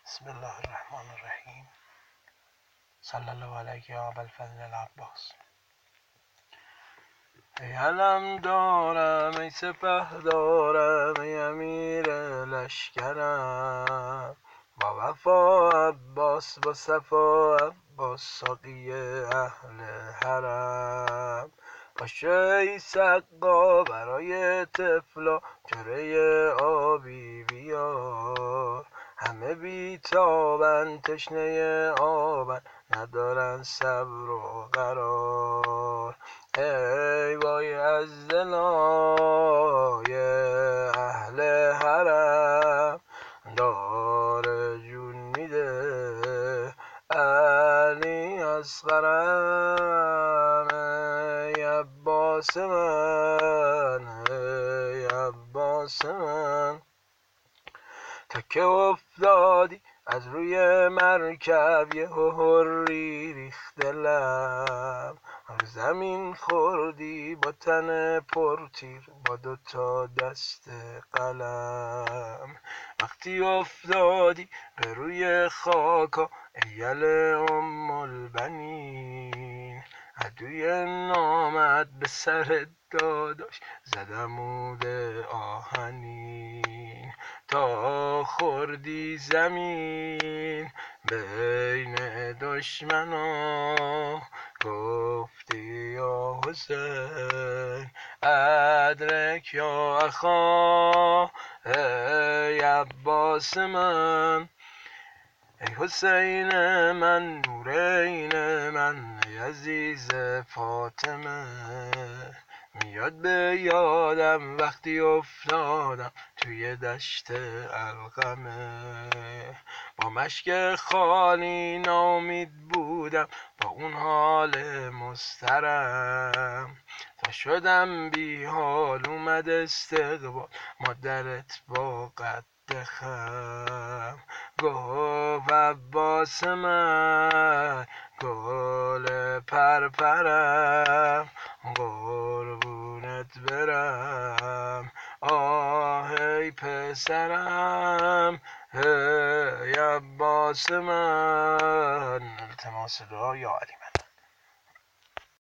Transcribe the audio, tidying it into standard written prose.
بسم الله الرحمن الرحیم. صلی الله علیه یا ابوالفضل العباس. ای علم دارم، ای سپه دارم، ای امیر لشکرم، با وفا عباس، با صفا عباس، ساقی اهل حرم. باشه ای سقا برای طفلا جرعه آبی بیار، همه بیتابن تشنه آبن، ندارن صبر و قرار. ای وای از دلای اهل حرم، داره جون میده علی اصغرم. ای عباس من، ای عباس من، تا که افتادی از روی مرکب، یه هوری ریخت دلم، رو زمین خوردی با تن پرتیر، با دوتا دست قلم. وقتی افتادی به روی خاکا ایل ام البنین، عدوی نامد به سر داداش زدمود آهنین. تا خوردی زمین بین دشمنا، گفتی یا حسین ادرک یا اخا. ای عباس من، ای حسین من، نورین من، ای عزیز فاطمه. میاد به یادم وقتی افتادم توی دشت القمه، با مشک خالی ناامید بودم، با اون حال مضطرم، تا شدم بی حال اومد استقبال مادرت با قد خم. گفت عباس من، گل پرپرم، قربونت برم، آه ای پسرم، ای عباس من. التماس دعا یا علی.